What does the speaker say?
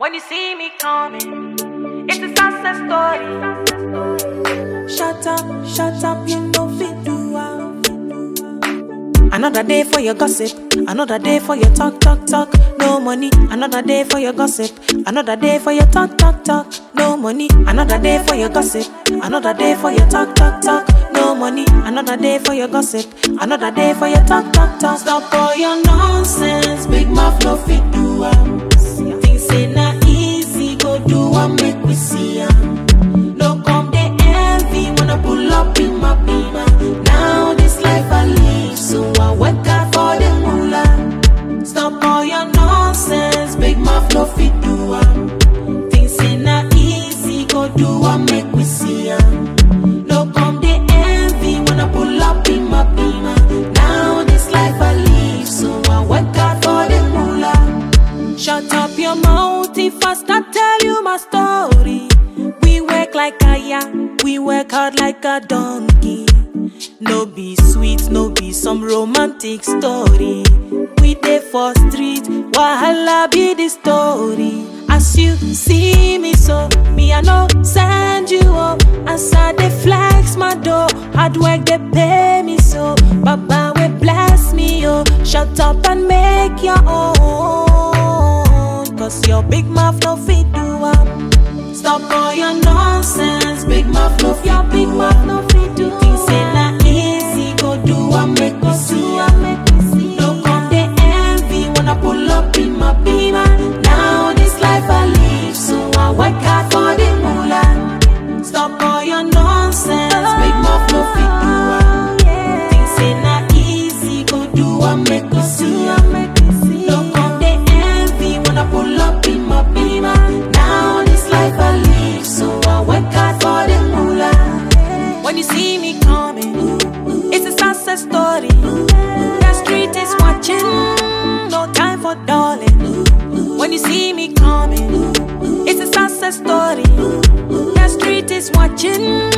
When you see me coming, it's a success story. Shut up, you know fit do. Another day for your gossip, another day for your talk. No money, another day for your gossip, another day for your talk. No money, another day for your gossip, another day for your talk. No money, another day for your gossip, another day for your talk. Stop all your nonsense, big mouth no fit do. Things say na easy, go do and make we see. No come they envy when I pull up in my beamer. Now this life I live, so I work hard for the moolah. Stop all your nonsense, big mouth no fit do. Things say na easy, go do and make we see. No come they envy when I pull up in my beamer. Now this life I live, so I work hard for the moolah. Shut up your mouth if I start tell you my story. We work like a yak, we work hard like a donkey. No be sweet, no be some romantic story. We dey for street, wahala be the story. As you see me so, me I no send you up. As I dey flex my dough, hard work they pay me so. Baba will bless me, oh. Shut up and make your own, cause your big mouth no fit do up. Stop all your nonsense, big mouth no fit. Your big mouth no fit do. Things say na easy, go do and make me see. No come they envy when I pull up in my beamer. Now this life I live, so I work hard for the moolah. Stop all your nonsense, big mouth no fit do. Things say na easy, go do and make me see. No come they envy when I pull up in my beamer. Now this life I live, so I work hard for the moolah. When you see me coming, it's a success story. The street is watching, no time for darling. When you see me coming, it's a success story. The street is watching,